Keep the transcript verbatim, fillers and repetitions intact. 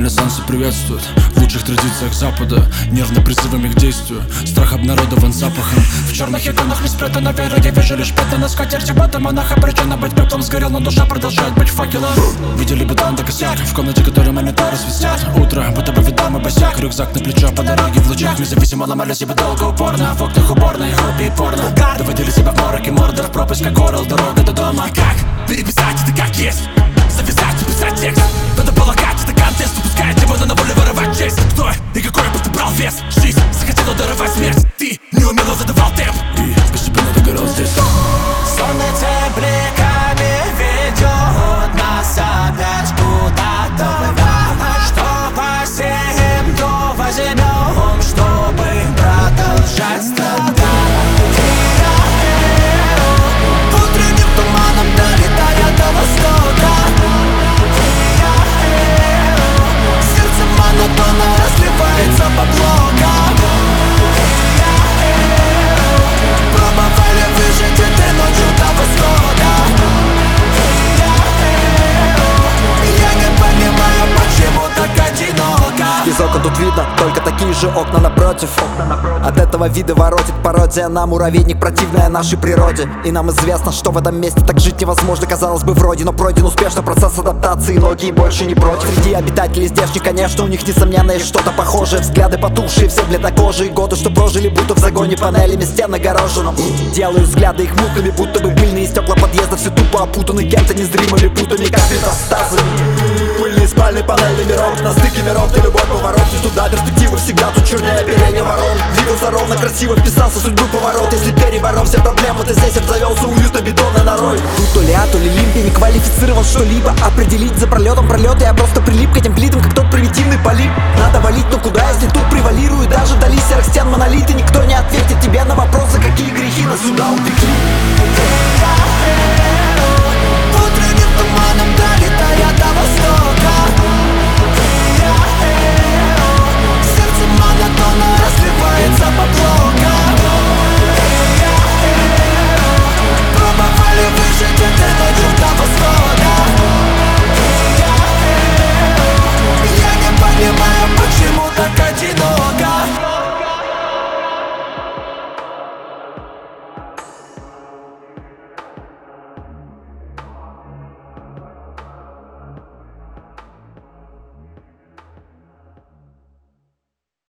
Ренессансы приветствуют в лучших традициях Запада, нервно призывами к действию. Страх обнародован запахом. В черных иконах не спрятана вера. Я вижу лишь пятна на скатерти. Бата монаха, причина быть пеплом сгорел, но душа продолжает быть факелом. Видели бы там до косяк в комнате, которой монитары свистят. Утро, будто бы видам и босяк. Рюкзак на плечо по дороге в лучах. Независимо ломали себя долго упорно. В окнах уборной, хобби и порно. Доводили себя в морок и мордор. Пропасть как орел, дорога до дома. Как переписать это как есть? Завязать, написать текст. Надо полагать, это контест. Упускает его, но на воле воровать честь. Кто и какой бы ты брал вес? Жизнь захотела даровать смерть. Ты неумело задавал темп и постепенно догорал здесь. Солнце бликами ведет нас опять куда-то. Что посеем, то возьмем, чтобы продолжать страдать. Утренним туманом долетая до востока. Сердце монотонно разливается по блокам. Пробовали выжить этой ночью до восхода. Я не понимаю, почему так одиноко. Из окон тут видно только такие же окна напротив. От этого вида воротит пародия на муравейник, противная нашей природе. И нам известно, что в этом месте так жить невозможно. Казалось бы, вроде, но пройден успешно процесс адаптации. Многие больше не против. Среди обитателей здешних, конечно, у них несомненно есть что-то похожее. Взгляды потухшие, все бледнокожие. Годы, что прожили, будто в загоне панелями стен огороженным. Делают взгляды их мутными, будто бы пыльные стекла подъезда. Все тупо опутаны кем-то незримыми путами, как метастазы. Пыльные спальные панели миров, на стыке миров, где любой поворот не туда. Перспективы всегда тут чернее оперение ворон. Двигался ровно, красиво вписался в судьбу поворот. Если переборол все проблемы, ты здесь обзавелся уютно бетонной норой. Тут то ли А, то ли Лимп, я не квалифицировал что-либо. Определить за пролетом пролет, я просто прилип к этим плитам, как тот примитивный полип. Надо валить, но куда, если тут превалирует даже вдали серых стен монолиты. Никто не ответит тебе на вопросы, какие грехи нас сюда упекли.